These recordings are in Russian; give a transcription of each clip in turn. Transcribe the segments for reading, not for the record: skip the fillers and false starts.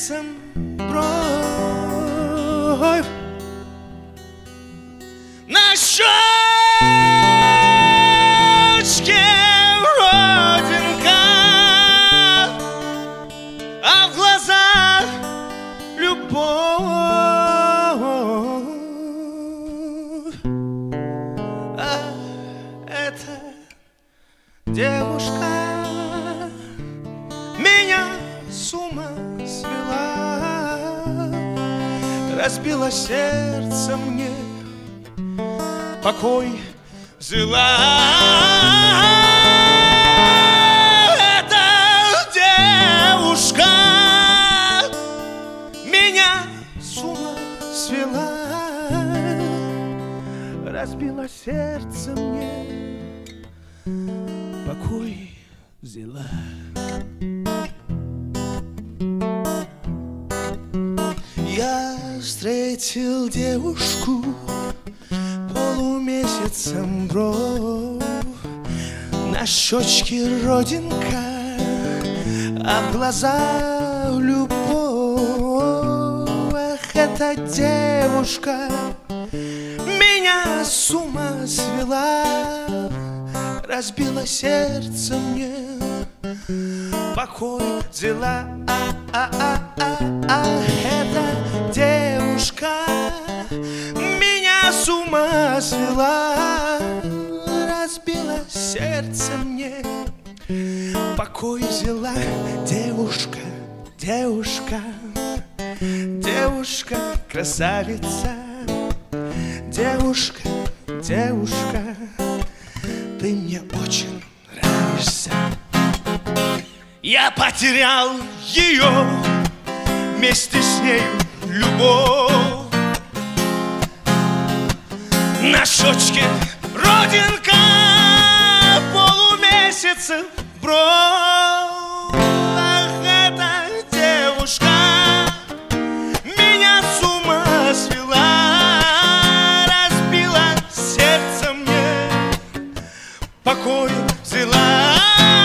сердцем бровь. На щечке родинка, а в глазах любовь. А эта девушка меня с ума свела, разбила сердце мне, покой взяла. Эта девушка меня с ума свела, разбила сердце мне, покой взяла. Я встретил девушку полумесяцем бровь, на щечке родинка, а в глазах любовь. Эх, эта девушка меня с ума свела, разбила сердце мне, покой взяла. Эта девушка меня с ума свела, разбила сердце мне, покой взяла. Девушка, девушка, девушка, красавица, девушка, девушка, ты мне очень нравишься. Я потерял ее, вместе с нею любовь. На щечке родинка, полумесяца бровь. Ах, эта девушка меня с ума свела, разбила сердце мне, покой взяла.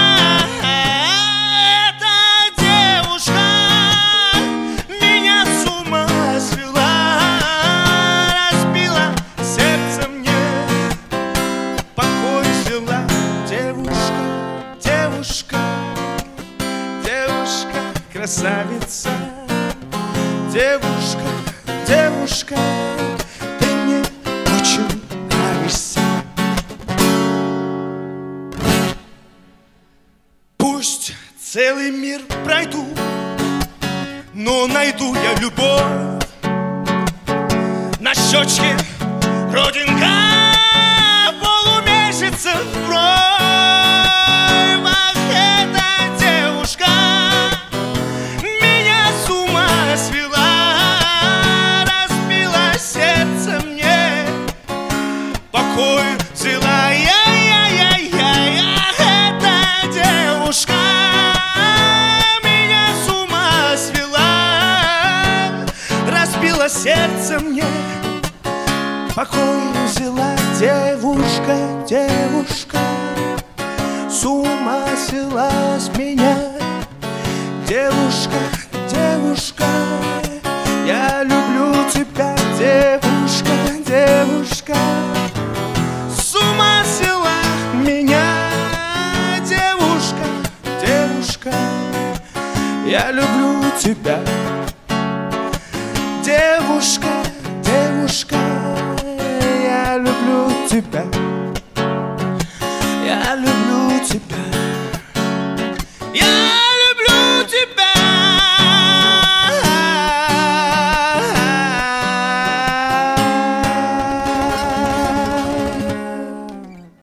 Красавица, девушка, девушка, ты мне очень нравишься. Пусть целый мир пройду, но найду я любовь. На щечке родинка, полумесяца бровь. Покой взяла, эта девушка меня с ума свела, разбила сердце мне, покой взяла. Девушка, девушка, с ума свела с меня. Девушка, девушка, я люблю тебя, девушка, девушка, с ума свела меня. Девушка, девушка, я люблю тебя. Девушка, девушка, я люблю тебя.